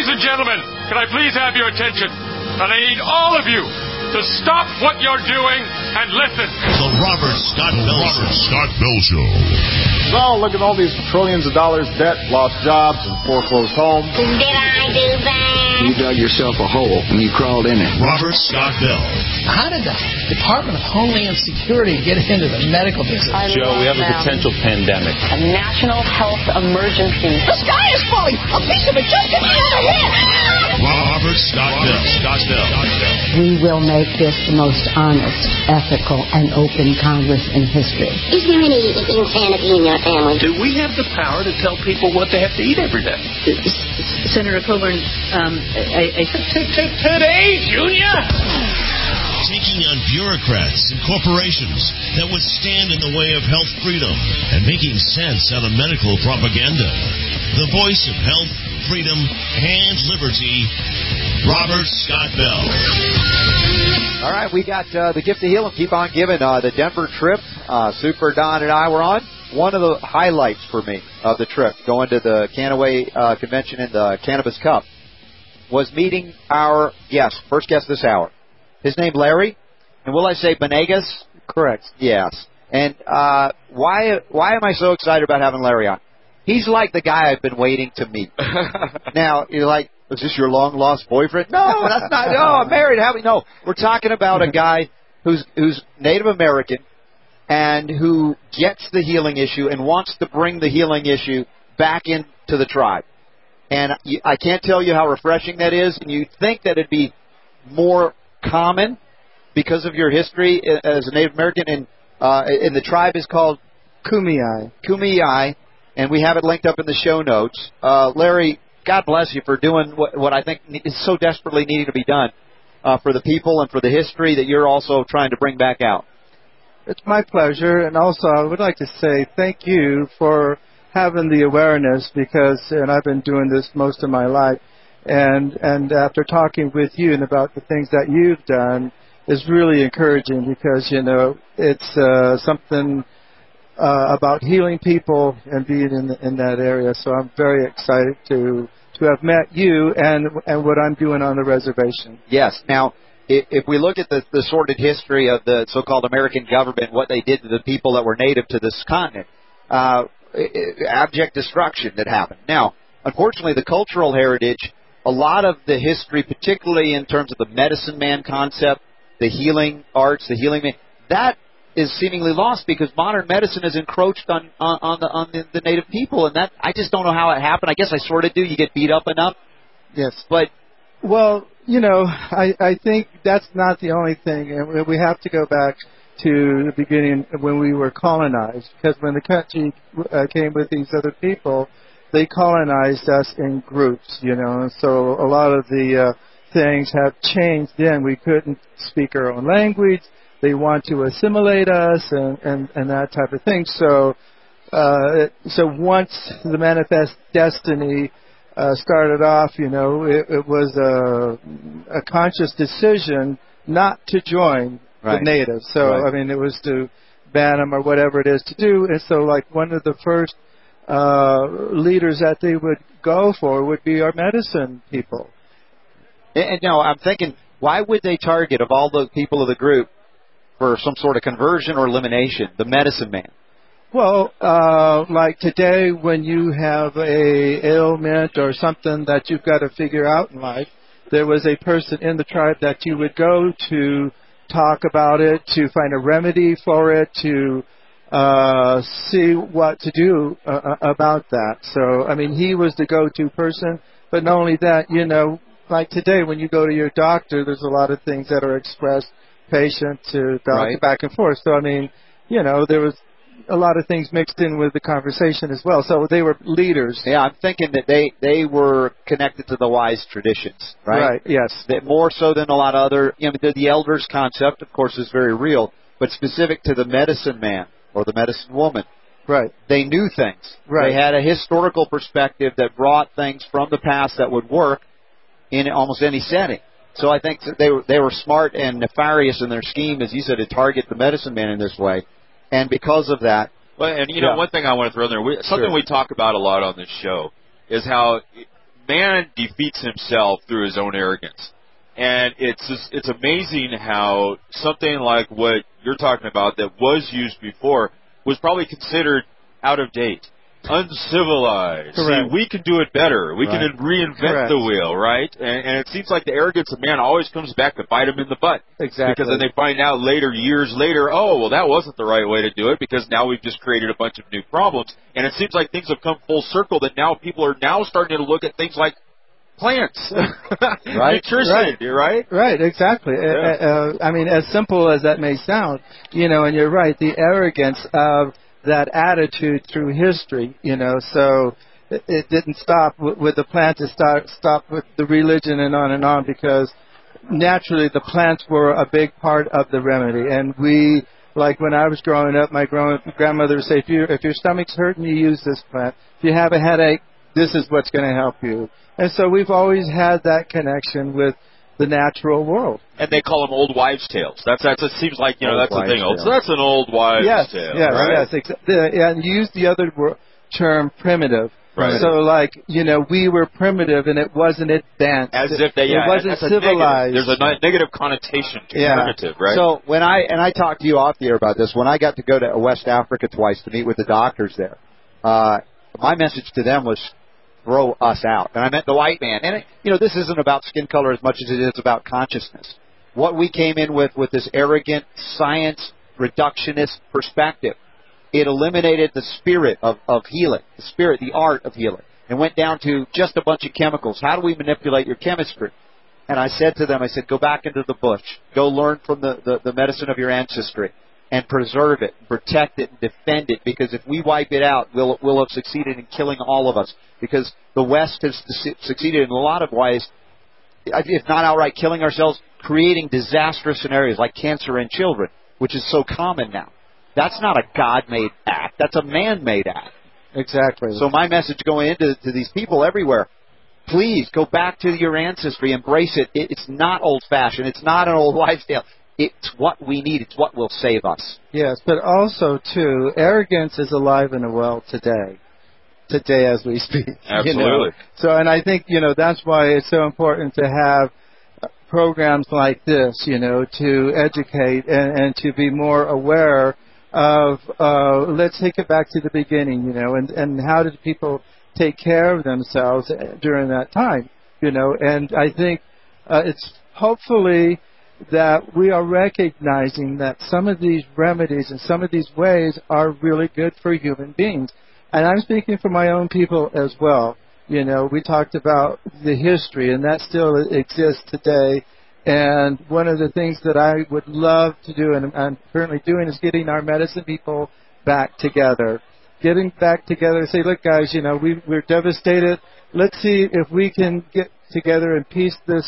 and gentlemen, can I please have your attention? And I need all of you to stop what you're doing and listen. The Robert Scott Bell Show. So, look at all these trillions of dollars debt, lost jobs, and foreclosed homes. Did I do that? You dug yourself a hole and you crawled in it. Robert Scott Bell. How did the Department of Homeland Security get into the medical business? Joe, we have a potential pandemic. A national health emergency. The sky is falling! A piece of it just hit me on the head! Robert Scott Bell. We will make this the most honest, ethical, and open Congress in history. Is there any insanity in your family? Do we have the power to tell people what they have to eat every day? Senator Coburn, Today, Junior! Taking on bureaucrats and corporations that would stand in the way of health freedom and making sense out of medical propaganda. The voice of health, freedom, and liberty, Robert Scott Bell. All right, we got the gift of healing. Keep on giving. The Denver trip, Super Don and I were on. One of the highlights for me of the trip, going to the Canaway Convention and the Cannabis Cup, was meeting our guest, first guest this hour. His name Larry, and will I say Benegas? Correct. Yes. And why am I so excited about having Larry on? He's like the guy I've been waiting to meet. Now, you're like, is this your long-lost boyfriend? No, that's not. No, I'm married. No, we're talking about a guy who's Native American and who gets the healing issue and wants to bring the healing issue back into the tribe. And I can't tell you how refreshing that is. And you'd think that it'd be more common because of your history as a Native American. And the tribe is called Kumeyaay. Kumeyaay. And we have it linked up in the show notes. Larry, God bless you for doing what I think is so desperately needing to be done for the people and for the history that you're also trying to bring back out. It's my pleasure. And also, I would like to say thank you for having the awareness and I've been doing this most of my life. And after talking with you and about the things that you've done is really encouraging because, it's something about healing people and being in that area. So I'm very excited to have met you and what I'm doing on the reservation. Yes. Now, if we look at the sordid history of the so-called American government, what they did to the people that were native to this continent, abject destruction that happened. Now, unfortunately, the cultural heritage, a lot of the history, particularly in terms of the medicine man concept, the healing arts, the healing man, that is seemingly lost because modern medicine has encroached on the native people, and that I just don't know how it happened. I guess I sort of do. You get beat up enough. Yes. But well, I think that's not the only thing, and we have to go back to the beginning when we were colonized, because when the country came with these other people, they colonized us in groups, and so a lot of the things have changed then. We couldn't speak our own language. They want to assimilate us and that type of thing. So once the Manifest Destiny started off, it was a conscious decision not to join the natives. So, I mean, it was to ban them or whatever it is to do. And so, like, one of the first leaders that they would go for would be our medicine people. And now I'm thinking, why would they target, of all the people of the group, for some sort of conversion or elimination, the medicine man? Well, like today, when you have a ailment or something that you've got to figure out in life, there was a person in the tribe that you would go to talk about it, to find a remedy for it, to see what to do about that. So, I mean, he was the go-to person. But not only that, like today, when you go to your doctor, there's a lot of things that are expressed patient to doctor, back and forth. So, I mean, there was a lot of things mixed in with the conversation as well. So they were leaders. Yeah, I'm thinking that they were connected to the wise traditions, right? Right, yes. That more so than a lot of other, the elders concept, of course, is very real, but specific to the medicine man or the medicine woman. Right. They knew things. Right. They had a historical perspective that brought things from the past that would work in almost any setting. So I think that they were smart and nefarious in their scheme, as you said, to target the medicine man in this way. And because of that... Well, and one thing I want to throw in there, something we talk about a lot on this show is how man defeats himself through his own arrogance. And it's amazing how something like what you're talking about that was used before was probably considered out of date, uncivilized. Correct. See, we can do it better. We can reinvent the wheel, right? And it seems like the arrogance of man always comes back to bite him in the butt. Exactly. Because then they find out later, years later, oh, well, that wasn't the right way to do it because now we've just created a bunch of new problems. And it seems like things have come full circle that now people are now starting to look at things like plants, right? Nutrition, right? Right, exactly. Yeah. I mean, as simple as that may sound, and you're right, the arrogance of that attitude through history, so it didn't stop with the plants, it stopped with the religion and on, because naturally the plants were a big part of the remedy. And we, like when I was growing up, my grandmother would say, if your stomach's hurting, you use this plant. If you have a headache, this is what's going to help you. And so we've always had that connection with the natural world. And they call them old wives' tales. That's it seems like, that's the thing. Tale. So that's an old wives' tale. Yes, right? Yes. And use the other term, primitive. Right. So, like, we were primitive and it wasn't advanced. As if it wasn't civilized. There's a negative connotation to primitive, right? So when I talked to you off the air about this, when I got to go to West Africa twice to meet with the doctors there, my message to them was, throw us out. And I meant the white man. And, this isn't about skin color as much as it is about consciousness. What we came in with this arrogant, science, reductionist perspective, it eliminated the spirit of healing, the art of healing, and went down to just a bunch of chemicals. How do we manipulate your chemistry? And I said to them, go back into the bush. Go learn from the medicine of your ancestry and preserve it, protect it, and defend it, because if we wipe it out, we'll have succeeded in killing all of us, because the West has succeeded in a lot of ways, if not outright killing ourselves, creating disastrous scenarios like cancer in children, which is so common now. That's not a God-made act. That's a man-made act. Exactly. So my message going into these people everywhere, please go back to your ancestry, embrace it. It's not old-fashioned. It's not an old wives' tale. It's what we need. It's what will save us. Yes, but also, too, arrogance is alive and well today as we speak. Absolutely. So, and I think, that's why it's so important to have programs like this, to educate and to be more aware of, let's take it back to the beginning, and how did people take care of themselves during that time, and I think it's hopefully that we are recognizing that some of these remedies and some of these ways are really good for human beings. And I'm speaking for my own people as well. We talked about the history, and that still exists today. And one of the things that I would love to do, and I'm currently doing, is getting our medicine people back together. Getting back together and say, look, guys, we're devastated. Let's see if we can get together and piece this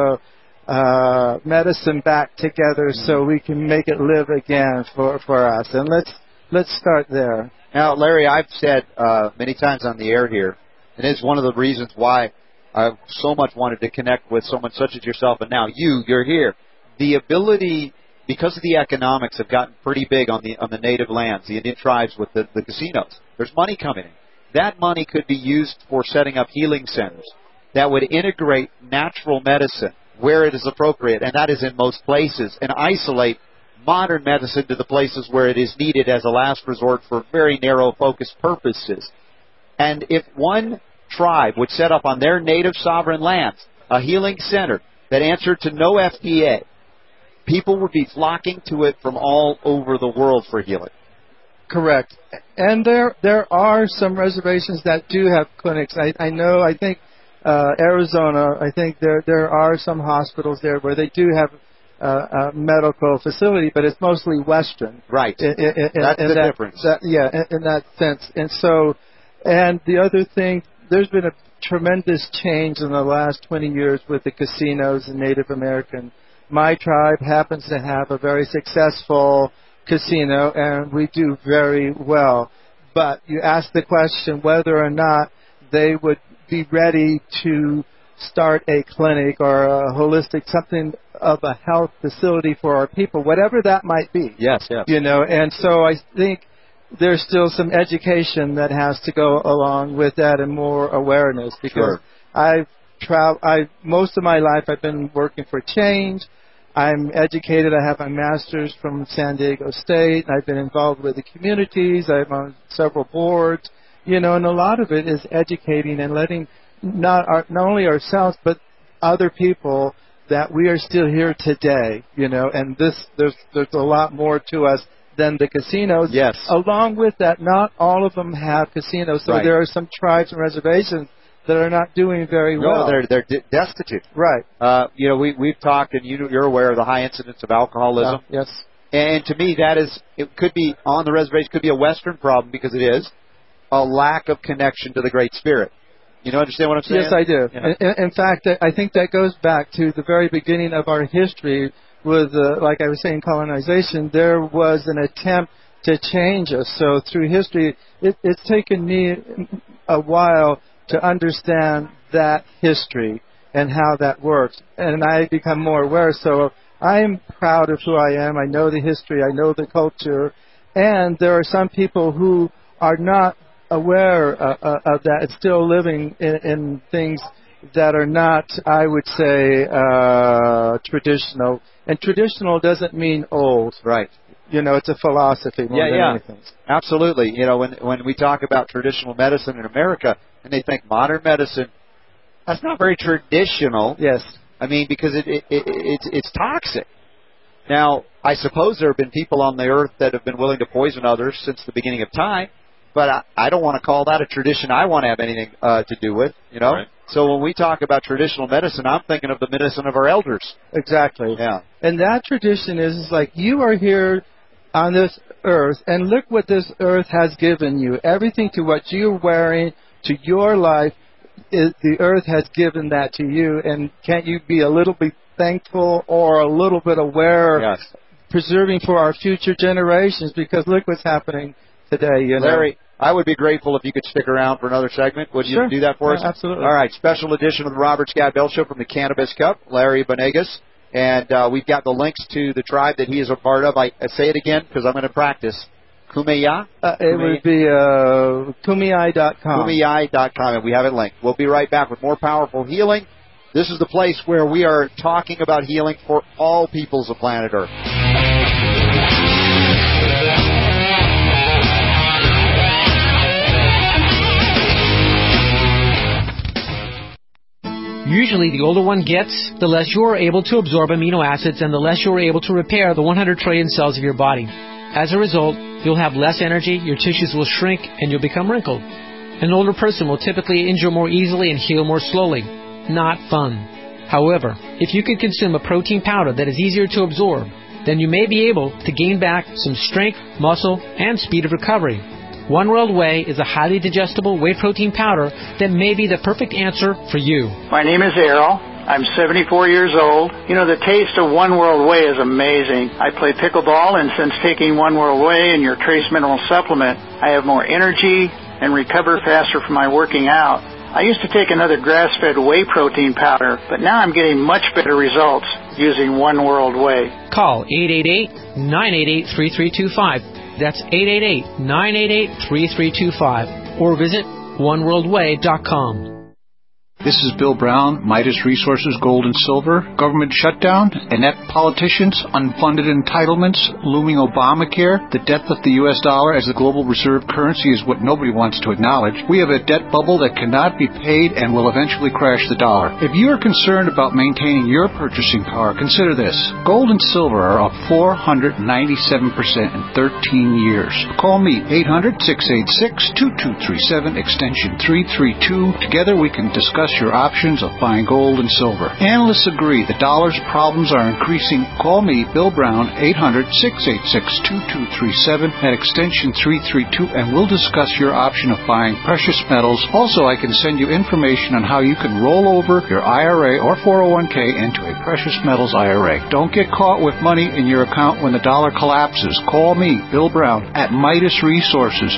medicine back together so we can make it live again for us. And let's start there. Now, Larry, I've said many times on the air here, and it's one of the reasons why I so much wanted to connect with someone such as yourself, and now you're here. The ability, because of the economics, have gotten pretty big on the native lands, the Indian tribes with the casinos. There's money coming in. That money could be used for setting up healing centers that would integrate natural medicine where it is appropriate, and that is in most places, and isolate modern medicine to the places where it is needed as a last resort for very narrow focused purposes. And if one tribe would set up on their native sovereign lands a healing center that answered to no FDA, people would be flocking to it from all over the world for healing. Correct. And there are some reservations that do have clinics. I think Arizona, I think there are some hospitals there where they do have a medical facility, but it's mostly Western. Right. That's the difference. In that sense. And so, and the other thing, there's been a tremendous change in the last 20 years with the casinos and Native American. My tribe happens to have a very successful casino, and we do very well. But you ask the question whether or not they would be ready to start a clinic or a holistic, something of a health facility for our people, whatever that might be. Yes. And so I think there's still some education that has to go along with that and more awareness, because most of my life I've been working for change. I'm educated. I have my master's from San Diego State. I've been involved with the communities. I'm on several boards, and a lot of it is educating and letting not only ourselves but other people that we are still here today, and there's a lot more to us than the casinos. Yes. Along with that, not all of them have casinos, so there are some tribes and reservations that are not doing very well. No, they're destitute. Right. We've talked, and you're aware of the high incidence of alcoholism. Yes. And to me, it could be on the reservation, could be a Western problem, because it is a lack of connection to the Great Spirit. You understand what I'm saying? Yes, I do. Yeah. In fact, I think that goes back to the very beginning of our history with, like I was saying, colonization. There was an attempt to change us. So through history, it's taken me a while to understand that history and how that works. And I become more aware. So I'm proud of who I am. I know the history. I know the culture. And there are some people who are not aware of that and still living in things that are not, I would say, traditional. And traditional doesn't mean old. Right. It's a philosophy more than anything. Absolutely. When we talk about traditional medicine in America and they think modern medicine, that's not very traditional. Yes. I mean, because it's toxic. Now, I suppose there have been people on the earth that have been willing to poison others since the beginning of time, but I don't want to call that a tradition I want to have anything to do with, Right. So when we talk about traditional medicine, I'm thinking of the medicine of our elders. Exactly. Yeah. And that tradition is like, you are here on this earth, and look what this earth has given you. Everything to what you're wearing, to your life, the earth has given that to you. And can't you be a little bit thankful or a little bit aware, yes, preserving for our future generations? Because look what's happening today, Larry, I would be grateful if you could stick around for another segment. Would you do that for us? Absolutely. All right, special edition of the Robert Scott Bell Show from the Cannabis Cup, Larry Venegas. And we've got the links to the tribe that he is a part of. I say it again because I'm going to practice. Kumeyaay? It would be Kumeyaay.com. Kumeyaay.com, and we have it linked. We'll be right back with more powerful healing. This is the place where we are talking about healing for all peoples of planet Earth. Usually, the older one gets, the less you are able to absorb amino acids and the less you are able to repair the 100 trillion cells of your body. As a result, you'll have less energy, your tissues will shrink, and you'll become wrinkled. An older person will typically injure more easily and heal more slowly. Not fun. However, if you can consume a protein powder that is easier to absorb, then you may be able to gain back some strength, muscle, and speed of recovery. One World Whey is a highly digestible whey protein powder that may be the perfect answer for you. My name is Errol. I'm 74 years old. The taste of One World Whey is amazing. I play pickleball, and since taking One World Whey and your trace mineral supplement, I have more energy and recover faster from my working out. I used to take another grass-fed whey protein powder, but now I'm getting much better results using One World Whey. Call 888-988-3325. That's 888-988-3325. Or visit oneworldway.com. This is Bill Brown, Midas Resources Gold and Silver. Government shutdown, inept politicians, unfunded entitlements, looming Obamacare, the death of the U.S. dollar as the global reserve currency is what nobody wants to acknowledge. We have a debt bubble that cannot be paid and will eventually crash the dollar. If you are concerned about maintaining your purchasing power, consider this. Gold and silver are up 497% in 13 years. Call me, 800-686-2237, extension 332. Together we can discuss your options of buying gold and silver. Analysts agree the dollar's problems are increasing. Call me, Bill Brown, 800-686-2237 at extension 332, and we'll discuss your option of buying precious metals. Also, I can send you information on how you can roll over your IRA or 401k into a precious metals IRA. Don't get caught with money in your account when the dollar collapses. Call me, Bill Brown, at Midas Resources,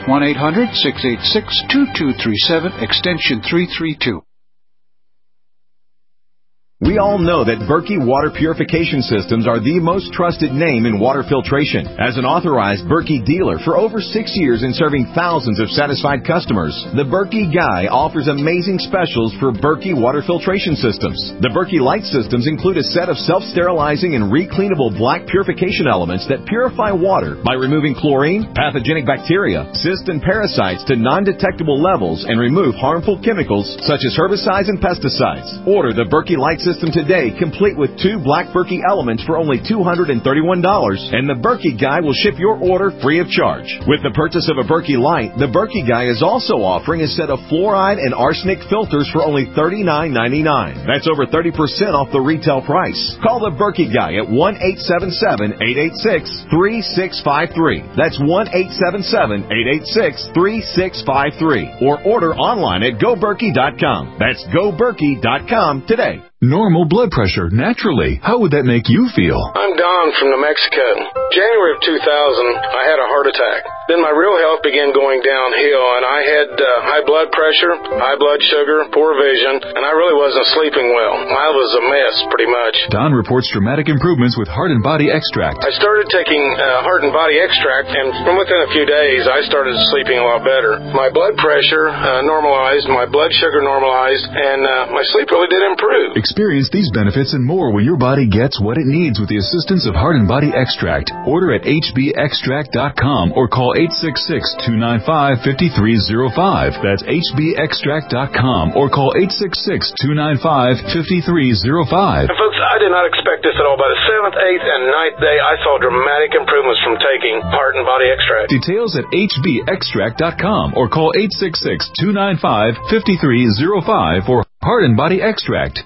1-800-686-2237, extension 332. We all know that Berkey Water Purification Systems are the most trusted name in water filtration. As an authorized Berkey dealer for over 6 years and serving thousands of satisfied customers, the Berkey Guy offers amazing specials for Berkey Water Filtration Systems. The Berkey Light Systems include a set of self-sterilizing and recleanable black purification elements that purify water by removing chlorine, pathogenic bacteria, cysts, and parasites to non-detectable levels and remove harmful chemicals such as herbicides and pesticides. Order the Berkey Light System today, complete with 2 black Berkey elements for only $231, and the Berkey Guy will ship your order free of charge. With the purchase of a Berkey Light, the Berkey Guy is also offering a set of fluoride and arsenic filters for only $39.99. That's over 30% off the retail price. Call the Berkey Guy at 1-877-886-3653. That's 1-877-886-3653. Or order online at GoBerkey.com. That's GoBerkey.com today. Normal blood pressure, naturally. How would that make you feel? I'm Don from New Mexico. January of 2000, I had a heart attack. Then my real health began going downhill, and I had high blood pressure, high blood sugar, poor vision, and I really wasn't sleeping well. I was a mess, pretty much. Don reports dramatic improvements with Heart and Body Extract. I started taking Heart and Body Extract, and from within a few days, I started sleeping a lot better. My blood pressure normalized, my blood sugar normalized, and my sleep really did improve. Experience these benefits and more when your body gets what it needs with the assistance of Heart and Body Extract. Order at hbextract.com or call 866-295-5305. That's hbextract.com or call 866-295-5305. Folks, I did not expect this at all. By the 7th, 8th, and 9th day, I saw dramatic improvements from taking Heart and Body Extract. Details at hbextract.com or call 866-295-5305 for Heart and Body Extract.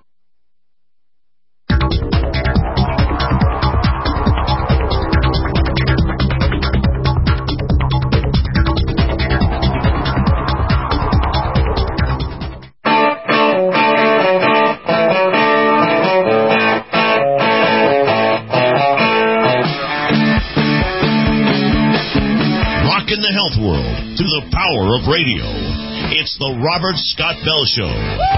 In the health world through the power of radio. It's the Robert Scott Bell Show.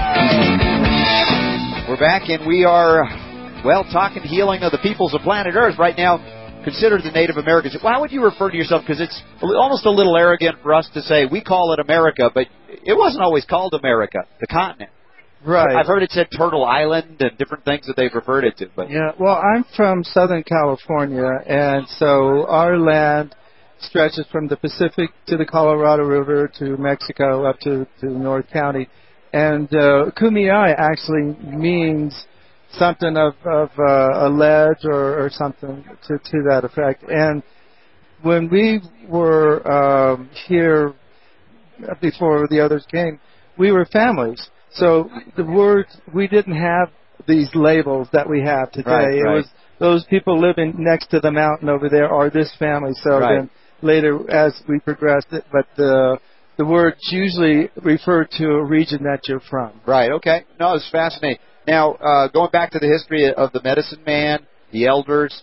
We're back, and we are, talking healing of the peoples of planet Earth right now. Consider the Native Americans. How would you refer to yourself? Because it's almost a little arrogant for us to say we call it America, but it wasn't always called America, the continent. Right. I've heard it said Turtle Island and different things that they've referred it to. But yeah, well, I'm from Southern California, and so our land stretches from the Pacific to the Colorado River to Mexico up to North County. And Kumeyaay actually means something of a ledge or something to that effect. And when we were here before the others came, we were families. So the words, we didn't have these labels that we have today. Right. It was those people living next to the mountain over there are this family. So then later, as we progressed, but the words usually refer to a region that you're from. Right, okay. No, it's fascinating. Now, going back to the history of the medicine man, the elders,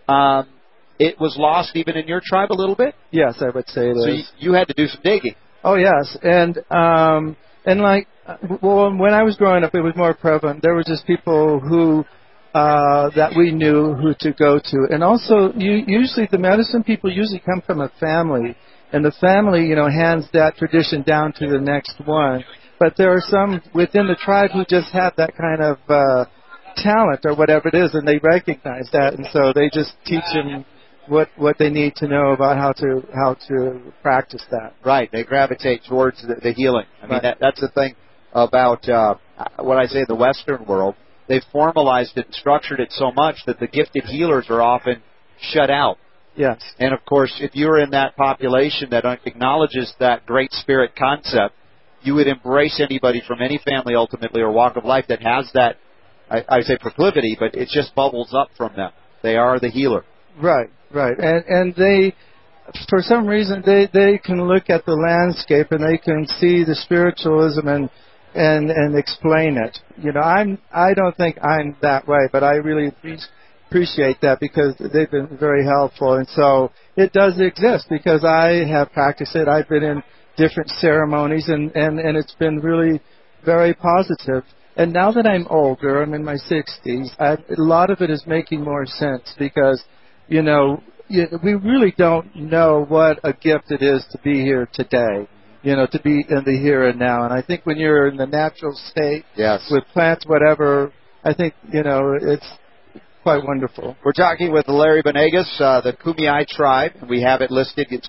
it was lost even in your tribe a little bit? Yes, I would say it is. So you had to do some digging. Oh, yes. And when I was growing up, it was more prevalent. There were just people who that we knew who to go to. And also, usually the medicine people usually come from a family, and the family, hands that tradition down to the next one. But there are some within the tribe who just have that kind of talent or whatever it is, and they recognize that, and so they just teach them what they need to know about how to practice that. Right, they gravitate towards the healing. I mean, that's the thing about what I say in the Western world. They've formalized it and structured it so much that the gifted healers are often shut out. Yes. And, of course, if you're in that population that acknowledges that great spirit concept, you would embrace anybody from any family, ultimately, or walk of life that has that, I say proclivity, but it just bubbles up from them. They are the healer. Right. And they, for some reason, they can look at the landscape and they can see the spiritualism and explain it. I don't think I'm that way, but I really appreciate that because they've been very helpful. And so it does exist because I have practiced it. I've been in different ceremonies, and it's been really very positive. And now that I'm older, I'm in my 60s, a lot of it is making more sense because, we really don't know what a gift it is to be here today, to be in the here and now. And I think when you're in the natural state with plants, whatever, I think, it's quite wonderful. We're talking with Larry Benegas, the Kumeyaay Tribe, and we have it listed. It's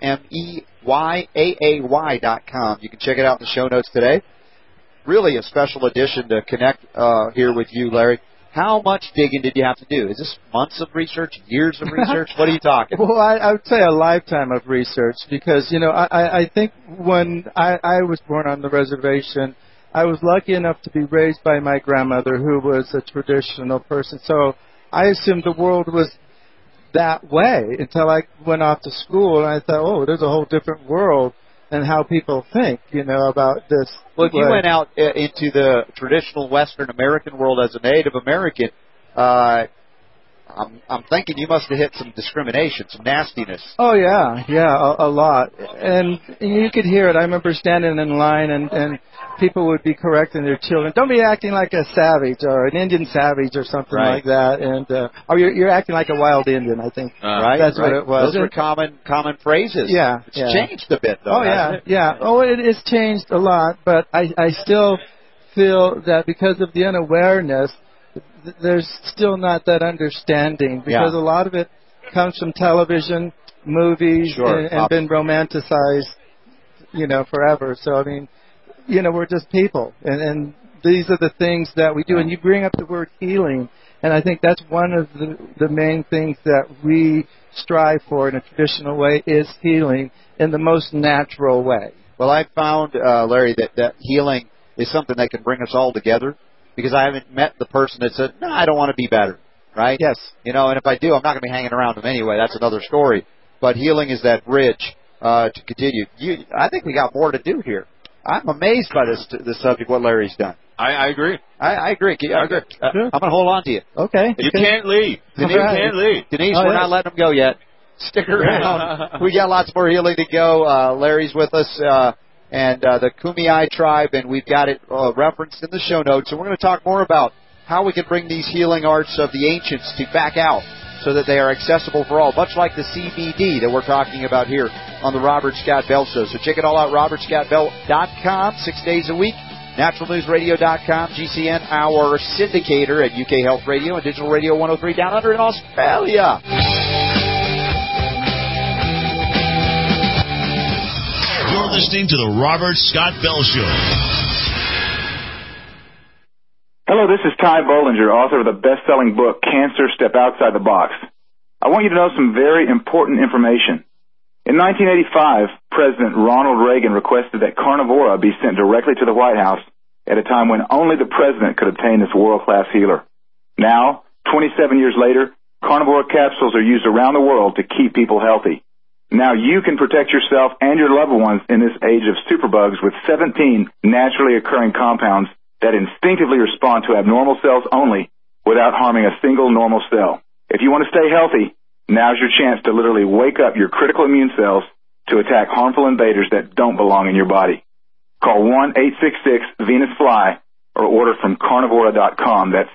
KUMEYAAY.com. You can check it out in the show notes today. Really a special edition to connect here with you, Larry. How much digging did you have to do? Is this months of research, years of research? What are you talking? Well, I would say a lifetime of research because, I think when I was born on the reservation, I was lucky enough to be raised by my grandmother who was a traditional person. So I assumed the world was that way until I went off to school and I thought, there's a whole different world and how people think, about this. Well, if you went out into the traditional Western American world as a Native American, I'm thinking you must have hit some discrimination, some nastiness. Oh, yeah, a lot. And you could hear it. I remember standing in line and people would be correcting their children. Don't be acting like a savage or an Indian savage or something like that. And or you're acting like a wild Indian, I think. Right. That's what it was. Those were common phrases. Yeah. It's changed a bit, though. Oh, yeah. Oh, it has changed a lot. But I still feel that because of the unawareness, there's still not that understanding because a lot of it comes from television, movies, and been romanticized, forever. So, I mean, we're just people, and these are the things that we do. And you bring up the word healing, and I think that's one of the main things that we strive for in a traditional way is healing in the most natural way. Well, I found, Larry, that healing is something that can bring us all together. Because I haven't met the person that said, no, I don't want to be better, right? Yes. And if I do, I'm not going to be hanging around them anyway. That's another story. But healing is that bridge to continue. I think we got more to do here. I'm amazed by this subject, what Larry's done. I agree. I agree. I'm going to hold on to you. Okay. You can't leave. Denise, you can't leave. Denise, we're not letting them go yet. Stick around. We got lots more healing to go. Larry's with us. And the Kumeyaay Tribe, and we've got it referenced in the show notes. And we're going to talk more about how we can bring these healing arts of the ancients back out so that they are accessible for all, much like the CBD that we're talking about here on the Robert Scott Bell Show. So check it all out, robertscottbell.com, 6 days a week, naturalnewsradio.com, GCN, our syndicator at UK Health Radio and Digital Radio 103 down under in Australia. You're listening to the Robert Scott Bell Show. Hello, this is Ty Bollinger, author of the best-selling book, Cancer, Step Outside the Box. I want you to know some very important information. In 1985, President Ronald Reagan requested that Carnivora be sent directly to the White House at a time when only the president could obtain this world-class healer. Now, 27 years later, Carnivora capsules are used around the world to keep people healthy. Now you can protect yourself and your loved ones in this age of superbugs with 17 naturally occurring compounds that instinctively respond to abnormal cells only without harming a single normal cell. If you want to stay healthy, now's your chance to literally wake up your critical immune cells to attack harmful invaders that don't belong in your body. Call 1-866-VENUS-FLY or order from carnivora.com. That's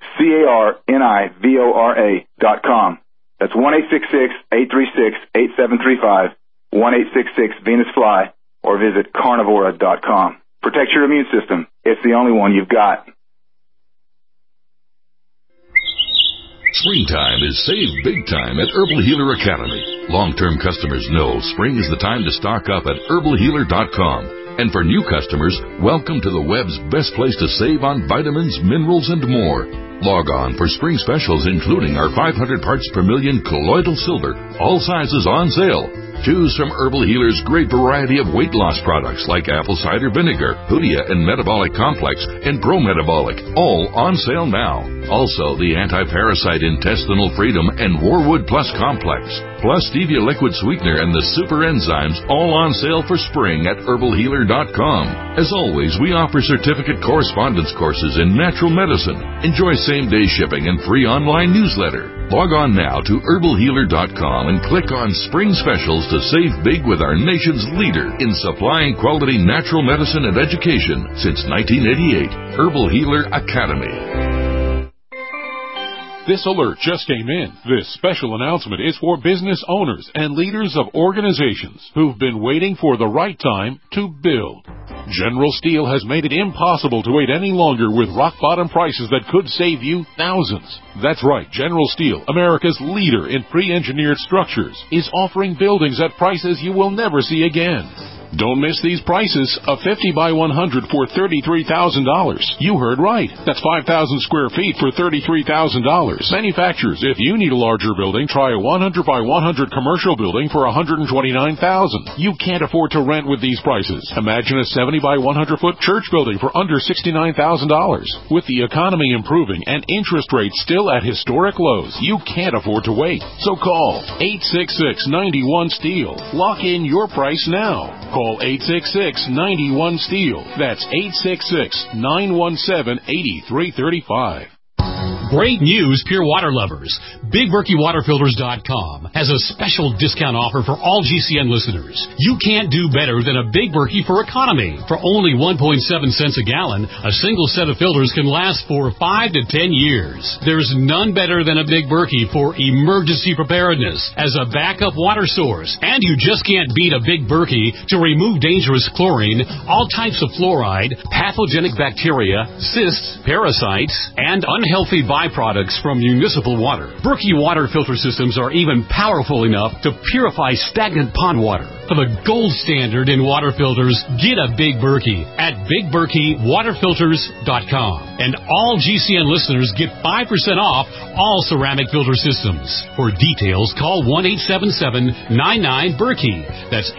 CARNIVORA.com. That's 1-866-836-8735, 1-866-VENUS-FLY, or visit carnivora.com. Protect your immune system. It's the only one you've got. Springtime is save big time at Herbal Healer Academy. Long-term customers know spring is the time to stock up at herbalhealer.com. And for new customers, welcome to the web's best place to save on vitamins, minerals, and more. Log on for spring specials including our 500 parts per million colloidal silver, all sizes on sale. Choose from Herbal Healer's great variety of weight loss products like apple cider vinegar, Hoodia and Metabolic Complex, and Pro Metabolic, all on sale now. Also, the Anti-Parasite Intestinal Freedom and Warwood Plus Complex, plus Stevia Liquid Sweetener and the Super Enzymes, all on sale for spring at herbalhealer.com. As always, we offer certificate correspondence courses in natural medicine. Enjoy same-day shipping and free online newsletter. Log on now to herbalhealer.com and click on Spring Specials to save big with our nation's leader in supplying quality natural medicine and education since 1988, Herbal Healer Academy. This alert just came in. This special announcement is for business owners and leaders of organizations who've been waiting for the right time to build. General Steel has made it impossible to wait any longer with rock-bottom prices that could save you thousands. That's right, General Steel, America's leader in pre-engineered structures, is offering buildings at prices you will never see again. Don't miss these prices. A 50 by 100 for $33,000. You heard right. That's 5,000 square feet for $33,000. Manufacturers, if you need a larger building, try a 100 by 100 commercial building for $129,000. You can't afford to rent with these prices. Imagine a 70 by 100 foot church building for under $69,000. With the economy improving and interest rates still at historic lows, you can't afford to wait. So call 866-91-STEEL. Lock in your price now. Call 866-91-STEEL. That's 866-917-8335. Great news, pure water lovers. BigBerkeyWaterFilters.com has a special discount offer for all GCN listeners. You can't do better than a Big Berkey for economy. For only 1.7 cents a gallon, a single set of filters can last for 5 to 10 years. There's none better than a Big Berkey for emergency preparedness as a backup water source. And you just can't beat a Big Berkey to remove dangerous chlorine, all types of fluoride, pathogenic bacteria, cysts, parasites, and unhealthy byproducts from municipal water. Berkey water filter systems are even powerful enough to purify stagnant pond water. For the gold standard in water filters, get a Big Berkey at BigBerkeyWaterFilters.com. And all GCN listeners get 5% off all ceramic filter systems. For details, call 1-877-99-BERKEY. That's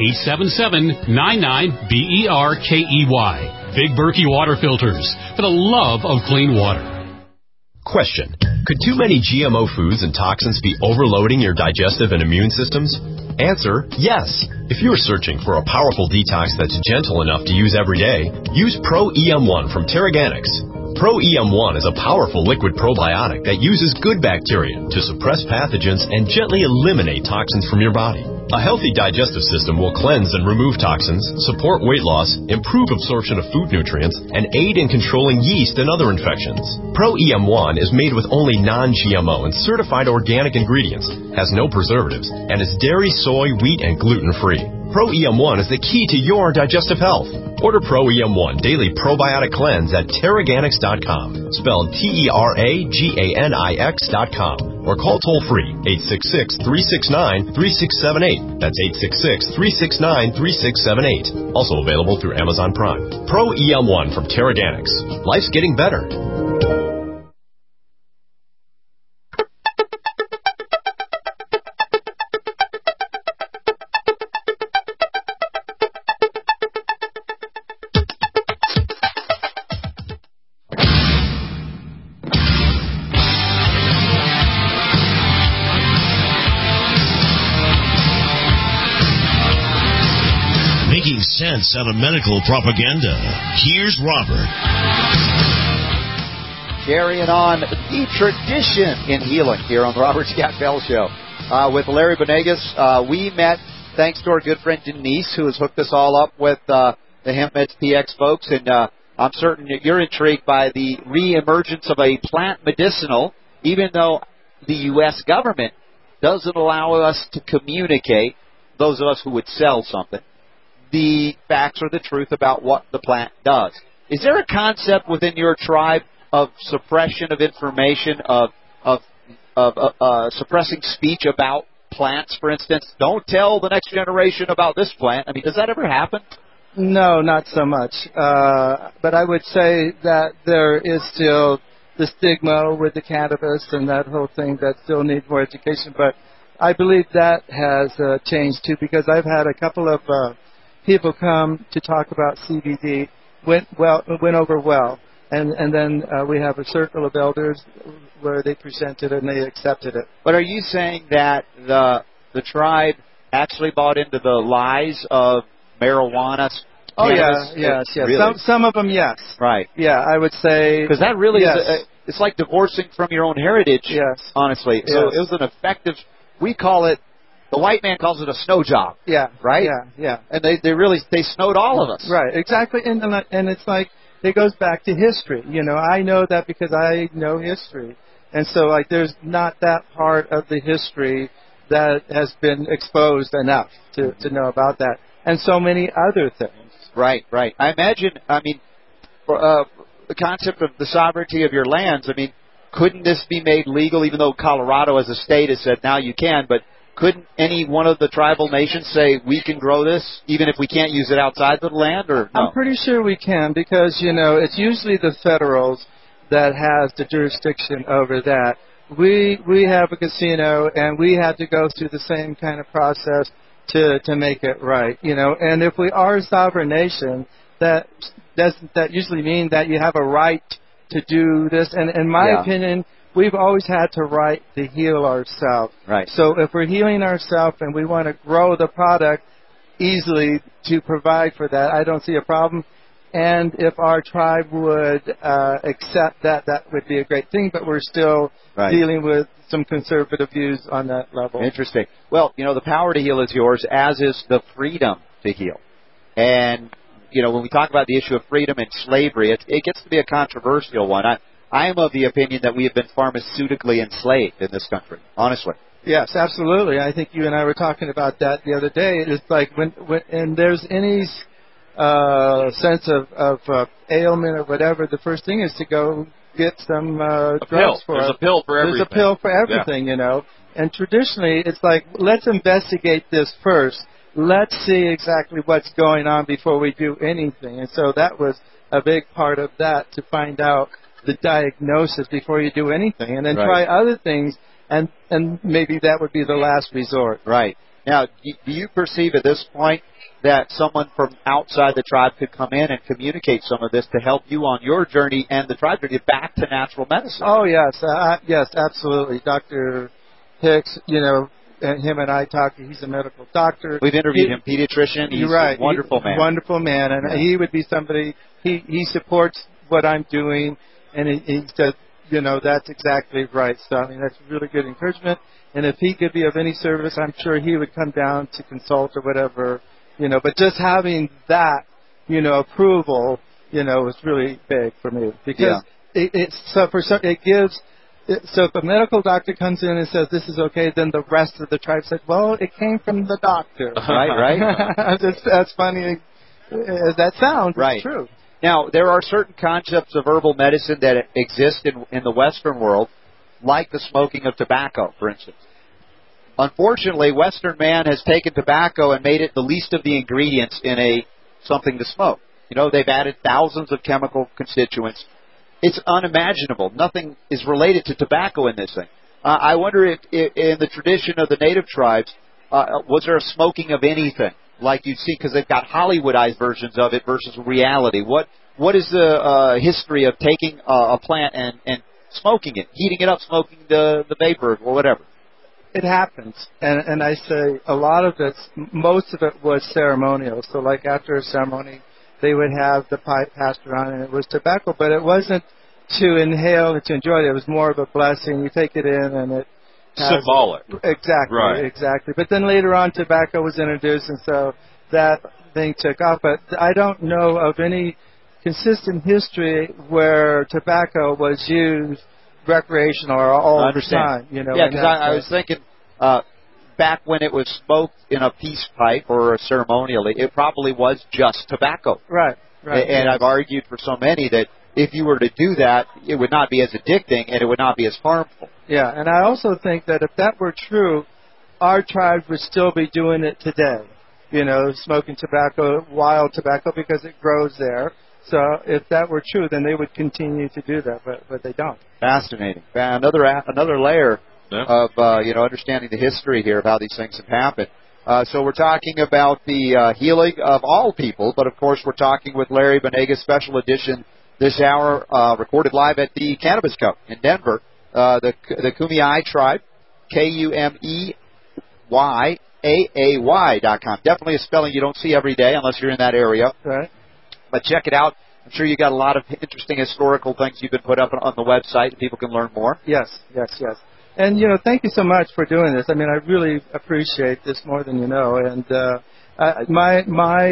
877-99-BERKEY. Big Berkey Water Filters, for the love of clean water. Question. Could too many GMO foods and toxins be overloading your digestive and immune systems? Answer, yes. If you're searching for a powerful detox that's gentle enough to use every day, use Pro-EM1 from Terraganics. Pro-EM1 is a powerful liquid probiotic that uses good bacteria to suppress pathogens and gently eliminate toxins from your body. A healthy digestive system will cleanse and remove toxins, support weight loss, improve absorption of food nutrients, and aid in controlling yeast and other infections. Pro-EM1 is made with only non-GMO and certified organic ingredients, has no preservatives, and is dairy, soy, wheat, and gluten-free. Pro-EM1 is the key to your digestive health. Order Pro-EM1 Daily Probiotic Cleanse at Terraganics.com, spelled Terraganix.com, or call toll-free 866-369-3678. That's 866-369-3678. Also available through Amazon Prime. Pro-EM1 from Terraganics. Life's getting better. Sense out of medical propaganda. Here's Robert. Carrying on the tradition in healing here on the Robert Scott Bell Show with Larry Benegas. We met thanks to our good friend Denise, who has hooked us all up with the HempMeds PX folks, and I'm certain that you're intrigued by the reemergence of a plant medicinal, even though the U.S. government doesn't allow us to communicate, those of us who would sell something, the facts or the truth about what the plant does. Is there a concept within your tribe of suppression of information, of suppressing speech about plants, for instance? Don't tell the next generation about this plant. I mean, does that ever happen? No, not so much. But I would say that there is still the stigma with the cannabis and that whole thing that still needs more education. But I believe that has changed, too, because I've had a couple of people come to talk about CBD, went over well, and then we have a circle of elders where they presented it and they accepted it. But are you saying that the tribe actually bought into the lies of marijuana? Oh, yes. Really? Some of them, yes. Right. Yeah, I would say. Because that really yes. is it's like divorcing from your own heritage. Yes. Honestly, so it was an effective. We call it. The white man calls it a snow job. Yeah. Right. Yeah. And they snowed all of us. Right. Exactly. And it's like it goes back to history. You know, I know that because I know history, and so like there's not that part of the history that has been exposed enough to know about that, and so many other things. Right. I imagine. I mean, for, the concept of the sovereignty of your lands. I mean, couldn't this be made legal? Even though Colorado, as a state, has said now you can, but couldn't any one of the tribal nations say we can grow this, even if we can't use it outside the land? Or no? I'm pretty sure we can because you know it's usually the federals that has the jurisdiction over that. We have a casino, and we have to go through the same kind of process to make it right, you know. And if we are a sovereign nation, that doesn't that usually mean that you have a right to do this? And in my opinion, we've always had to right to heal ourselves. Right. So if we're healing ourselves and we want to grow the product easily to provide for that, I don't see a problem. And if our tribe would accept that, that would be a great thing. But we're still dealing with some conservative views on that level. Interesting. Well, you know, the power to heal is yours, as is the freedom to heal. And, you know, when we talk about the issue of freedom and slavery, it gets to be a controversial one. I am of the opinion that we have been pharmaceutically enslaved in this country, honestly. Yes, absolutely. I think you and I were talking about that the other day. It's like when and there's any sense of ailment or whatever, the first thing is to go get some drugs for it. There's a pill for everything. There's a pill for everything, you know. And traditionally, it's like, let's investigate this first. Let's see exactly what's going on before we do anything. And so that was a big part of that, to find out the diagnosis before you do anything. And then try other things, and maybe that would be the last resort. Right. Now, do you perceive at this point that someone from outside the tribe could come in and communicate some of this to help you on your journey and the tribe journey back to natural medicine? Oh, yes. Yes, absolutely. Dr. Hicks, you know, and him and I talked. He's a medical doctor. We've interviewed him, pediatrician. He's a wonderful man. Wonderful man. And he would be somebody, he supports what I'm doing, and he said, you know, that's exactly right. So, I mean, that's really good encouragement. And if he could be of any service, I'm sure he would come down to consult or whatever, you know. But just having that, you know, approval, you know, was really big for me. Because it gives... So if a medical doctor comes in and says this is okay, then the rest of the tribe said, well, it came from the doctor. Right. That's funny as that sounds. It's true. Now, there are certain concepts of herbal medicine that exist in the Western world, like the smoking of tobacco, for instance. Unfortunately, Western man has taken tobacco and made it the least of the ingredients in something to smoke. You know, they've added thousands of chemical constituents. It's unimaginable. Nothing is related to tobacco in this thing. I wonder if in the tradition of the native tribes, was there a smoking of anything like you see? Because they've got Hollywoodized versions of it versus reality. What is the history of taking a plant and smoking it, heating it up, smoking the vapor or whatever? It happens. And I say a lot of it, most of it was ceremonial. So like after a ceremony, they would have the pipe passed around, and it was tobacco, but it wasn't to inhale and to enjoy it. It was more of a blessing. You take it in, and it has symbolic. Exactly, exactly. But then later on, tobacco was introduced, and so that thing took off. But I don't know of any consistent history where tobacco was used recreational or all the time. You know, because I was thinking. Back when it was smoked in a peace pipe or ceremonially, it probably was just tobacco. Right. And I've argued for so many that if you were to do that, it would not be as addicting and it would not be as harmful. Yeah, and I also think that if that were true, our tribe would still be doing it today. You know, smoking tobacco, wild tobacco, because it grows there. So if that were true, then they would continue to do that, but they don't. Fascinating. Another layer of understanding the history here of how these things have happened. So we're talking about the healing of all people, but of course we're talking with Larry Banega, special edition this hour, recorded live at the Cannabis Cup in Denver. The Kumeyaay tribe, KUMEYAAY.com. Definitely a spelling you don't see every day unless you're in that area. Right. But check it out. I'm sure you got a lot of interesting historical things you've been put up on the website, and people can learn more. Yes. And, thank you so much for doing this. I mean, I really appreciate this more than you know. And my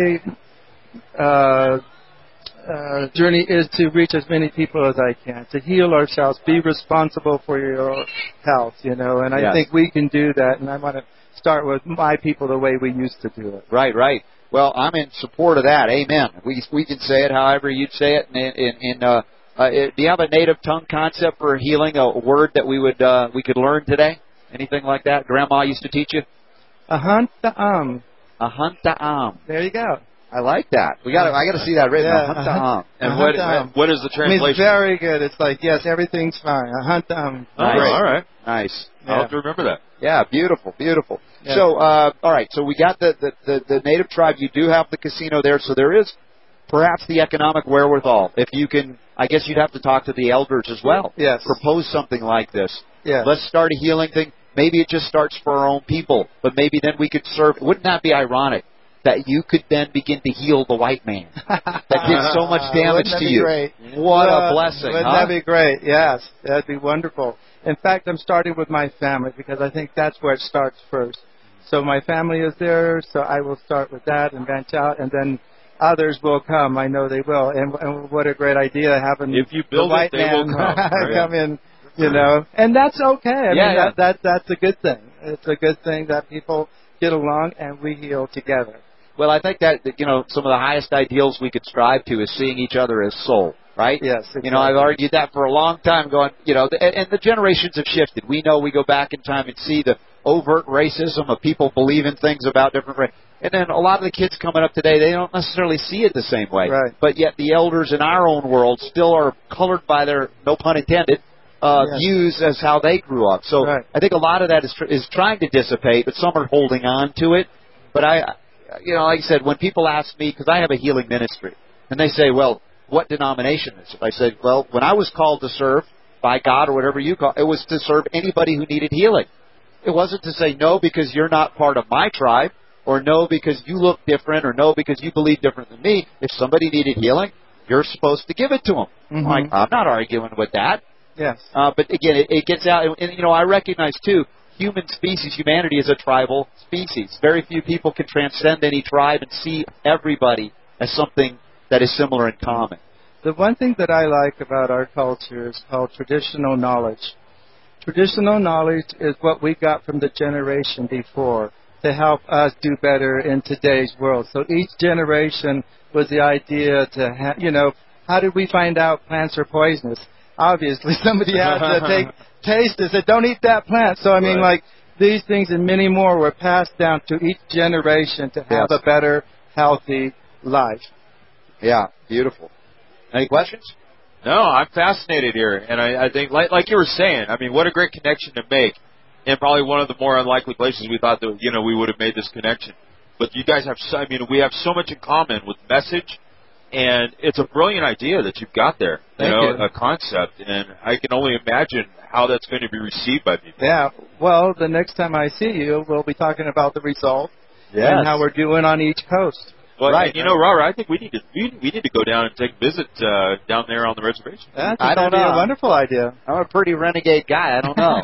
journey is to reach as many people as I can, to heal ourselves, be responsible for your health, And I think we can do that. And I want to start with my people the way we used to do it. Right. Well, I'm in support of that. Amen. We can say it however you'd say it. Do you have a native tongue concept for healing? A word that we could learn today? Anything like that? Grandma used to teach you. Ahanta'am. Ahanta'am. There you go. I like that. I got to see that written. Ahanta'am. And what is the translation? It's very good. It's like, yes, everything's fine. Ahanta'am. Oh, all right. Nice. I'll have to remember that. Yeah, beautiful. Yeah. So, all right. So we got the native tribe. You do have the casino there, so there is perhaps the economic wherewithal. If you can, I guess you'd have to talk to the elders as well. Yes. Propose something like this. Yes. Let's start a healing thing. Maybe it just starts for our own people, but maybe then we could serve. Wouldn't that be ironic that you could then begin to heal the white man that did so much damage to you? Great? What a blessing. Wouldn't that be great? Yes. That'd be wonderful. In fact, I'm starting with my family because I think that's where it starts first. So my family is there, so I will start with that and branch out, and then others will come. I know they will. And what a great idea having if you build the white it, they man will come. Right? come in, And that's okay. I mean, that's a good thing. It's a good thing that people get along and we heal together. Well, I think that, some of the highest ideals we could strive to is seeing each other as soul, right? Yes, exactly. I've argued that for a long time going, and the generations have shifted. We know we go back in time and see the overt racism of people believing things about different races. And then a lot of the kids coming up today, they don't necessarily see it the same way. Right. But yet the elders in our own world still are colored by their, no pun intended, views as how they grew up. So right. I think a lot of that is trying to dissipate, but some are holding on to it. But like I said, when people ask me, because I have a healing ministry, and they say, well, what denomination is it? I said, well, when I was called to serve by God or whatever you call it, it was to serve anybody who needed healing. It wasn't to say no because you're not part of my tribe, or no because you look different, or no because you believe different than me. If somebody needed healing, you're supposed to give it to them. Mm-hmm. I'm not arguing with that. Yes. But again, it gets out, and I recognize too, humanity is a tribal species. Very few people can transcend any tribe and see everybody as something that is similar and common. The one thing that I like about our culture is called traditional knowledge. Traditional knowledge is what we got from the generation before to help us do better in today's world. So each generation was the idea to, how did we find out plants are poisonous? Obviously, somebody had to taste it, said, don't eat that plant. So, I mean, like, these things and many more were passed down to each generation to have a better, healthy life. Yeah, beautiful. Any questions? No, I'm fascinated here. And I think, like you were saying, I mean, what a great connection to make. And probably one of the more unlikely places we thought that, we would have made this connection. But you guys have, we have so much in common with message. And it's a brilliant idea that you've got there, a concept, and I can only imagine how that's going to be received by people. Yeah, well, the next time I see you, we'll be talking about the result and how we're doing on each coast. Well, right. And Robert, I think we need to go down and take a visit down there on the reservation. That'd be a wonderful idea. I'm a pretty renegade guy. I don't know.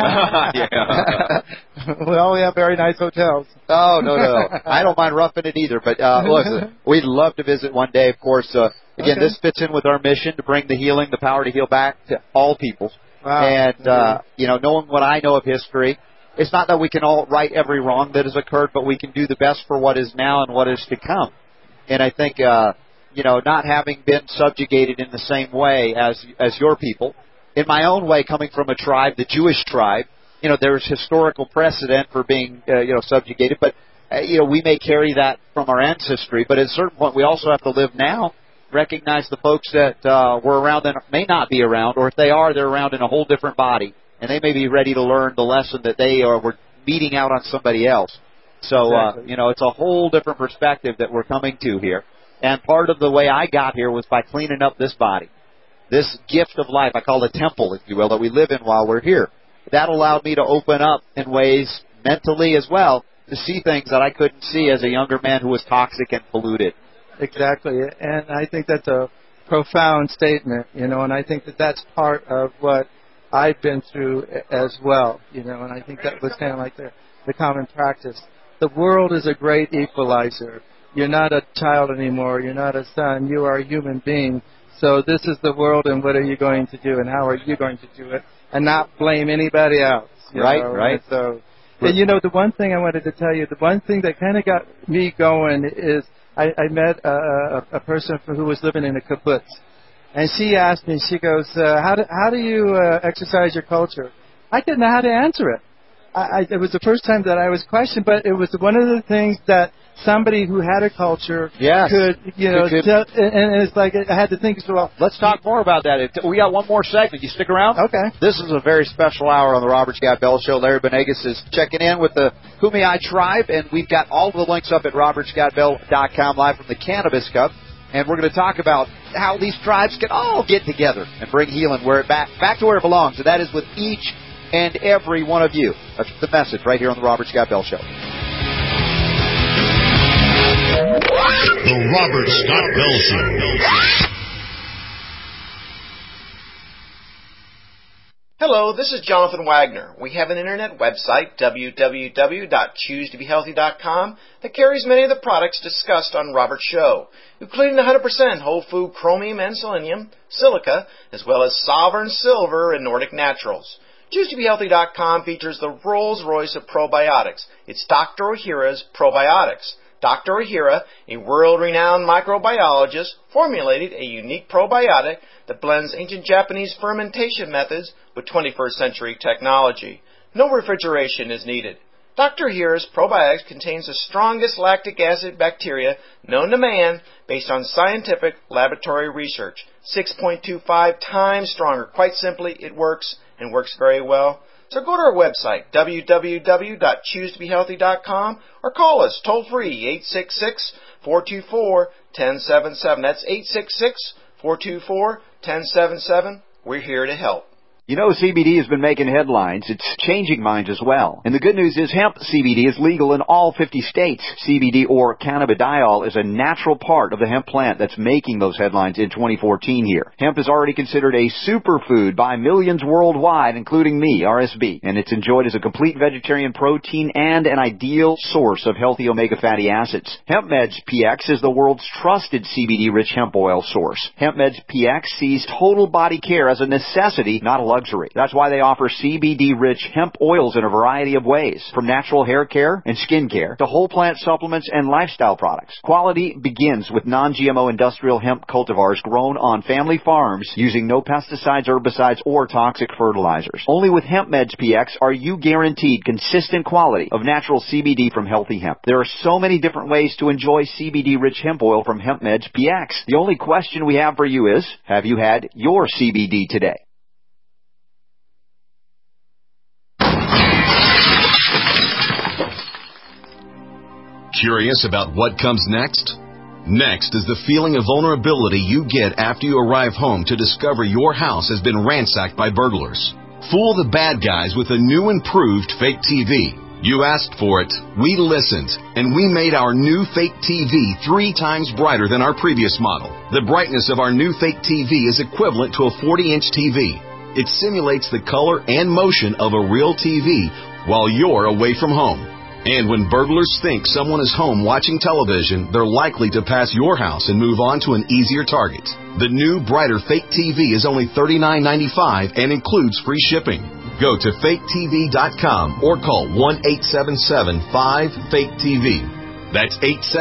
Yeah. Well, we have very nice hotels. Oh, no. I don't mind roughing it either. But listen, we'd love to visit one day, of course. Again, this fits in with our mission to bring the healing, the power to heal back to all people. Wow. And, knowing what I know of history, it's not that we can all right every wrong that has occurred, but we can do the best for what is now and what is to come. And I think, not having been subjugated in the same way as your people, in my own way, coming from a tribe, the Jewish tribe, there's historical precedent for being, subjugated, but, we may carry that from our ancestry, but at a certain point we also have to live now, recognize the folks that were around and may not be around, or if they are, they're around in a whole different body, and they may be ready to learn the lesson that they were beating out on somebody else. So, exactly. It's a whole different perspective that we're coming to here. And part of the way I got here was by cleaning up this body. This gift of life, I call it a temple, if you will, that we live in while we're here. That allowed me to open up in ways mentally as well to see things that I couldn't see as a younger man who was toxic and polluted. Exactly. And I think that's a profound statement, you know, and I think that that's part of what I've been through as well, you know, and I think that was kind of like the common practice. The world is a great equalizer. You're not a child anymore. You're not a son. You are a human being. So this is the world, and what are you going to do, and how are you going to do it, and not blame anybody else. Right. And so, and you know, the one thing I wanted to tell you, the one thing that kind of got me going is I met a person who was living in a kibbutz, and she asked me, she goes, how do you exercise your culture? I didn't know how to answer it. It was the first time that I was questioned, but it was one of the things that somebody who had a culture could, you know, tell, and it's like I had to think as well. Let's talk more about that. We got one more segment. You stick around? Okay. This is a very special hour on the Robert Scott Bell Show. Larry Benegas is checking in with the Kumeyaay tribe, and we've got all the links up at robertscottbell.com live from the Cannabis Cup. And we're going to talk about how these tribes can all get together and bring healing back to where it belongs, and that is with each and every one of you. That's the message right here on the Robert Scott Bell Show. The Robert Scott Bell Show. Hello, this is Jonathan Wagner. We have an internet website, www.choosetobehealthy.com, that carries many of the products discussed on Robert's show, including the 100% whole food chromium and selenium, silica, as well as Sovereign Silver and Nordic Naturals. ChooseToBeHealthy.com features the Rolls-Royce of probiotics. It's Dr. Ohhira's Probiotics. Dr. Ohhira, a world-renowned microbiologist, formulated a unique probiotic that blends ancient Japanese fermentation methods with 21st century technology. No refrigeration is needed. Dr. Ohhira's probiotics contains the strongest lactic acid bacteria known to man based on scientific laboratory research. 6.25 times stronger. Quite simply, it works and works very well. So go to our website, www.choosetobehealthy.com, or call us toll-free, 866-424-1077. That's 866-424-1077. We're here to help. You know, CBD has been making headlines. It's changing minds as well. And the good news is hemp CBD is legal in all 50 states. CBD, or cannabidiol, is a natural part of the hemp plant that's making those headlines in 2014 here. Hemp is already considered a superfood by millions worldwide, including me, RSB. And it's enjoyed as a complete vegetarian protein and an ideal source of healthy omega fatty acids. HempMeds PX is the world's trusted CBD-rich hemp oil source. HempMeds PX sees total body care as a necessity, not a luxury. That's why they offer CBD-rich hemp oils in a variety of ways, from natural hair care and skin care to whole plant supplements and lifestyle products. Quality begins with non-GMO industrial hemp cultivars grown on family farms using no pesticides, herbicides, or toxic fertilizers. Only with HempMeds PX are you guaranteed consistent quality of natural CBD from healthy hemp. There are so many different ways to enjoy CBD-rich hemp oil from HempMeds PX. The only question we have for you is, have you had your CBD today? Curious about what comes next? Next is the feeling of vulnerability you get after you arrive home to discover your house has been ransacked by burglars. Fool the bad guys with a new improved fake TV. You asked for it, we listened, and we made our new fake TV 3 times brighter than our previous model. The brightness of our new fake TV is equivalent to a 40-inch TV. It simulates the color and motion of a real TV while you're away from home. And when burglars think someone is home watching television, they're likely to pass your house and move on to an easier target. The new, brighter fake TV is only $39.95 and includes free shipping. Go to faketv.com or call 1-877-5-FAKE-TV. That's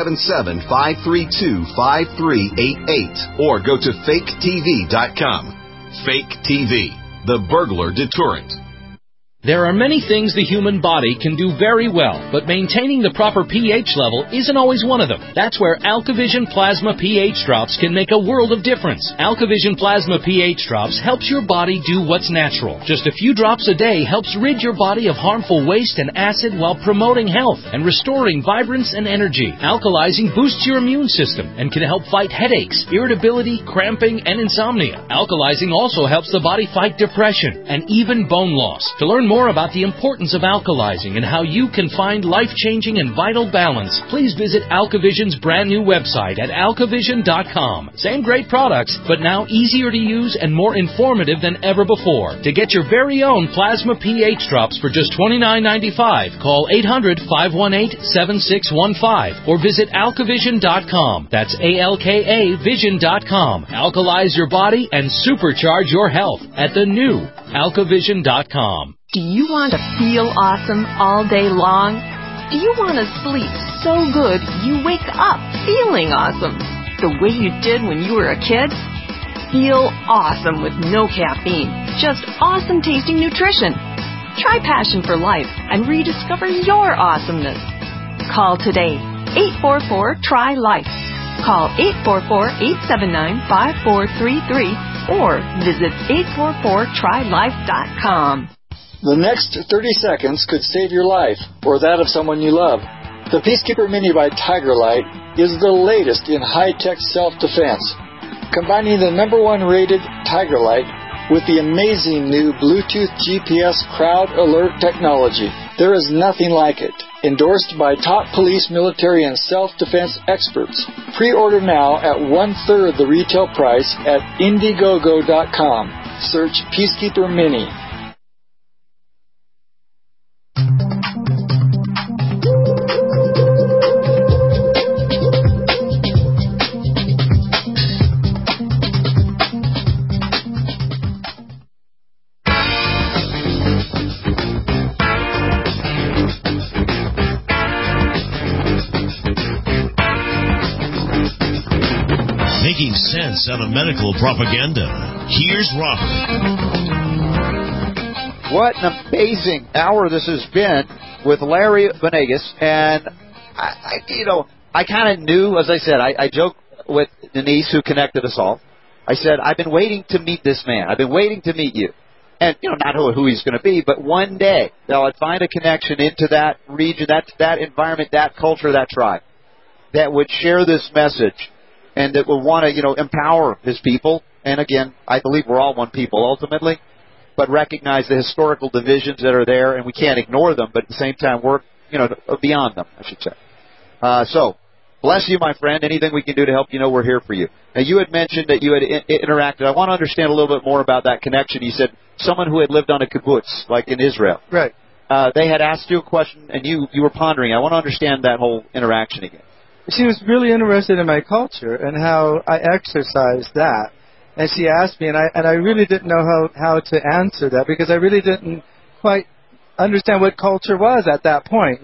877-532-5388. Or go to faketv.com. Fake TV, the burglar deterrent. There are many things the human body can do very well, but maintaining the proper pH level isn't always one of them. That's where AlkaVision Plasma pH Drops can make a world of difference. AlkaVision Plasma pH Drops helps your body do what's natural. Just a few drops a day helps rid your body of harmful waste and acid while promoting health and restoring vibrance and energy. Alkalizing boosts your immune system and can help fight headaches, irritability, cramping, and insomnia. Alkalizing also helps the body fight depression and even bone loss. To learn more more about the importance of alkalizing and how you can find life-changing and vital balance, please visit AlkaVision's brand new website at alkavision.com. Same great products, but now easier to use and more informative than ever before. To get your very own Plasma pH drops for just $29.95, call 800-518-7615 or visit alkavision.com. That's ALKA Vision.com. Alkalize your body and supercharge your health at the new alkavision.com. Do you want to feel awesome all day long? Do you want to sleep so good you wake up feeling awesome, the way you did when you were a kid? Feel awesome with no caffeine, just awesome tasting nutrition. Try Passion for Life and rediscover your awesomeness. Call today, 844-TRY-LIFE. Call 844-879-5433 or visit 844trylife.com. The next 30 seconds could save your life or that of someone you love. The Peacekeeper Mini by Tiger Light is the latest in high-tech self-defense, combining the #1 rated Tiger Light with the amazing new Bluetooth GPS crowd alert technology. There is nothing like it. Endorsed by top police, military, and self-defense experts. Pre-order now at 1/3 the retail price at Indiegogo.com. Search Peacekeeper Mini. Making sense out of medical propaganda. Here's Robert. What an amazing hour this has been with Larry Venegas. And, I kind of knew, as I said, I joked with Denise, who connected us all. I said, I've been waiting to meet this man. I've been waiting to meet you. And, not who he's going to be, but one day I'd find a connection into that region, that environment, that culture, that tribe, that would share this message and that would want to, empower his people. And again, I believe we're all one people ultimately, but recognize the historical divisions that are there, and we can't ignore them, but at the same time work, beyond them, I should say. So, bless you, my friend. Anything we can do to help, we're here for you. Now, you had mentioned that you had interacted. I want to understand a little bit more about that connection. You said someone who had lived on a kibbutz, like in Israel. Right. They had asked you a question, and you were pondering. I want to understand that whole interaction again. She was really interested in my culture and how I exercised that. And she asked me, and I really didn't know how to answer that because I really didn't quite understand what culture was at that point,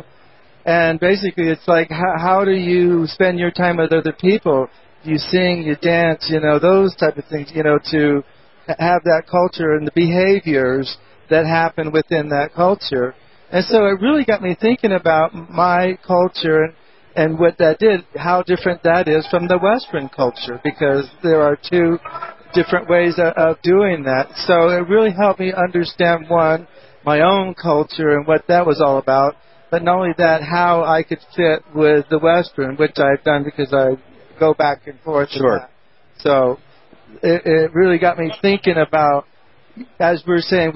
And basically it's like, how do you spend your time with other people? You sing, you dance, those type of things, to have that culture and the behaviors that happen within that culture. And so it really got me thinking about my culture and what that did, how different that is from the Western culture, because there are two different ways of doing that. So it really helped me understand, one, my own culture and what that was all about, but not only that, how I could fit with the Western, which I've done because I go back and forth. Sure. So it really got me thinking about, as we're saying,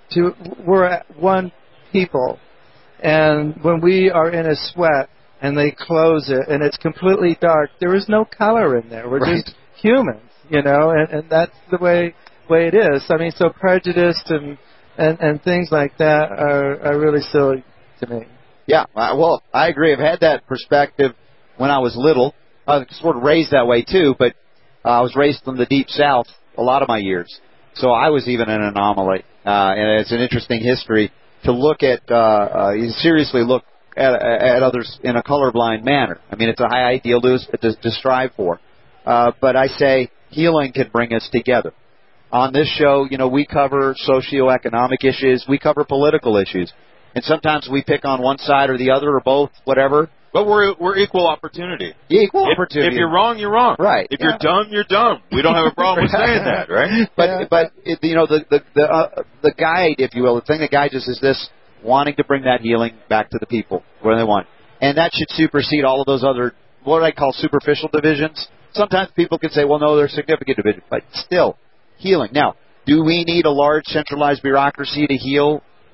we're one people, and when we are in a sweat, and they close it, and it's completely dark. There is no color in there. We're just humans, and that's the way it is. I mean, so prejudice and things like that are really silly to me. Yeah, well, I agree. I've had that perspective when I was little. I was sort of raised that way, too, but I was raised from the Deep South a lot of my years. So I was even an anomaly. And it's an interesting history to look at, seriously look at others in a colorblind manner. I mean, it's a high ideal to strive for. But I say healing can bring us together. On this show, we cover socioeconomic issues. We cover political issues. And sometimes we pick on one side or the other or both, whatever. But we're equal opportunity. Equal opportunity. If you're wrong, you're wrong. Right. If you're dumb, you're dumb. We don't have a problem with saying that, right? But the guide, if you will, the thing that guides us is this: wanting to bring that healing back to the people where they want. And that should supersede all of those other, what I call superficial divisions. Sometimes people can say, well, no, they're significant divisions. But still, healing. Now, do we need a large centralized bureaucracy to heal?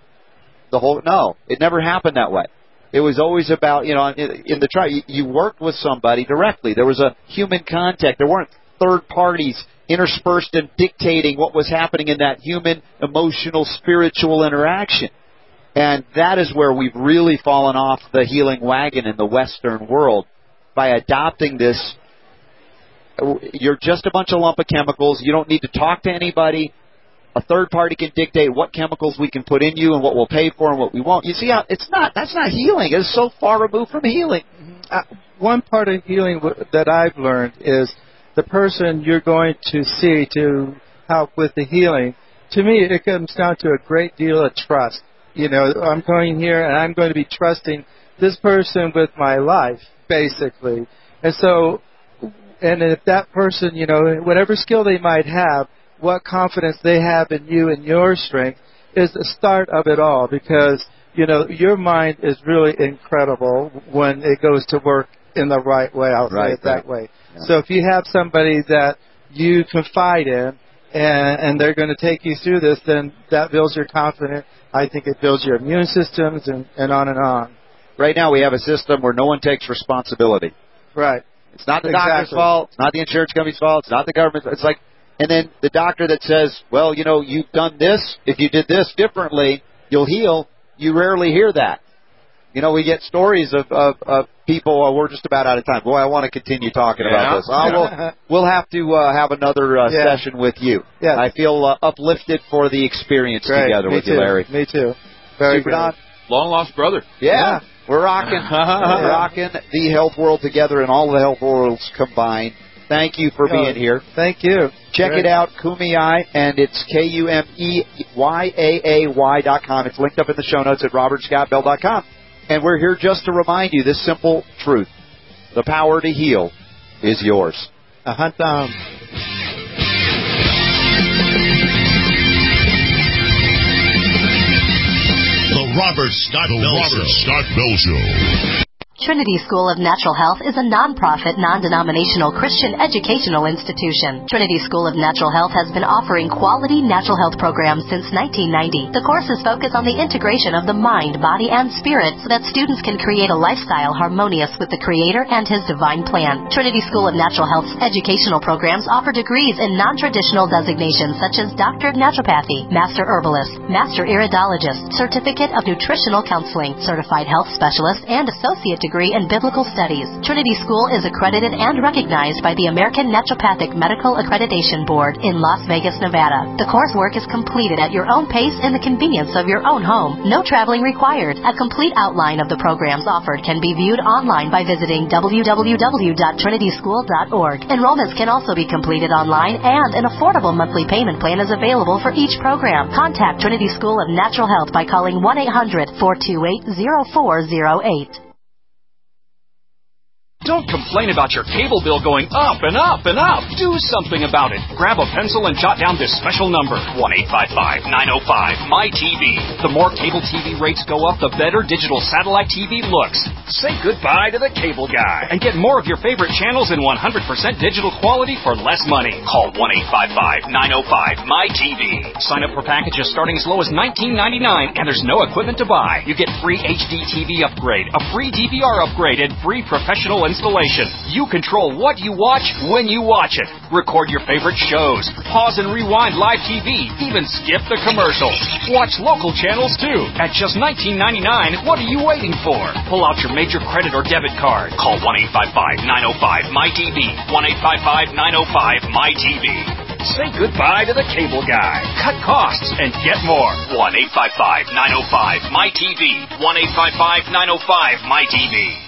the whole. No, it never happened that way. It was always about, in the tribe, you worked with somebody directly. There was a human contact. There weren't third parties interspersed and dictating what was happening in that human, emotional, spiritual interaction. And that is where we've really fallen off the healing wagon in the Western world by adopting this. You're just a bunch of lump of chemicals. You don't need to talk to anybody. A third party can dictate what chemicals we can put in you and what we'll pay for and what we won't. You see how that's not healing. It's so far removed from healing. One part of healing that I've learned is the person you're going to see to help with the healing. To me, it comes down to a great deal of trust. I'm going here and I'm going to be trusting this person with my life, basically. And so, and if that person, whatever skill they might have, what confidence they have in you and your strength is the start of it all, because, your mind is really incredible when it goes to work in the right way. I'll say it that way. Yeah. So if you have somebody that you confide in and they're going to take you through this, then that builds your confidence. I think it builds your immune systems and on and on. Right now we have a system where no one takes responsibility. Right. It's not the doctor's fault. It's not the insurance company's fault. It's not the government's. It's like, and then the doctor that says, well, you've done this. If you did this differently, you'll heal. You rarely hear that. We get stories of people. We're just about out of time. Boy, I want to continue talking about this. We'll have to have another session with you. Yeah. I feel uplifted for the experience together with you, Larry. Me too. Very Super good. Don. Long lost brother. Yeah. We're rocking. We're rocking the health world together and all the health worlds combined. Thank you for being here. Thank you. Check it out, Kumeyaay, and it's KUMEYAAY.com. It's linked up in the show notes at robertscottbell.com. And we're here just to remind you this simple truth. The power to heal is yours. Hunt down. The Robert Scott Bell Show. Trinity School of Natural Health is a non-profit, non-denominational Christian educational institution. Trinity School of Natural Health has been offering quality natural health programs since 1990. The courses focus on the integration of the mind, body, and spirit so that students can create a lifestyle harmonious with the Creator and His divine plan. Trinity School of Natural Health's educational programs offer degrees in non-traditional designations such as Doctor of Naturopathy, Master Herbalist, Master Iridologist, Certificate of Nutritional Counseling, Certified Health Specialist, and Associate degree in Biblical Studies. Trinity School is accredited and recognized by the American Naturopathic Medical Accreditation Board in Las Vegas, Nevada. The coursework is completed at your own pace in the convenience of your own home. No traveling required. A complete outline of the programs offered can be viewed online by visiting www.trinityschool.org. Enrollments can also be completed online, and an affordable monthly payment plan is available for each program. Contact Trinity School of Natural Health by calling 1-800-428-0408. Don't complain about your cable bill going up and up and up. Do something about it. Grab a pencil and jot down this special number, 1-855-905-MY-TV. The more cable TV rates go up, the better digital satellite TV looks. Say goodbye to the cable guy and get more of your favorite channels in 100% digital quality for less money. Call 1-855-905-MY-TV. Sign up for packages starting as low as $19.99, and there's no equipment to buy. You get free HD TV upgrade, a free DVR upgrade, and free professional installation. You control what you watch when you watch it. Record your favorite shows. Pause and rewind live TV. Even skip the commercials. Watch local channels too. At just $19.99, what are you waiting for? Pull out your major credit or debit card. Call 1-855-905-MY-TV. 1-855-905-MY-TV. Say goodbye to the cable guy. Cut costs and get more. 1-855-905-MY-TV. 1-855-905-MY-TV.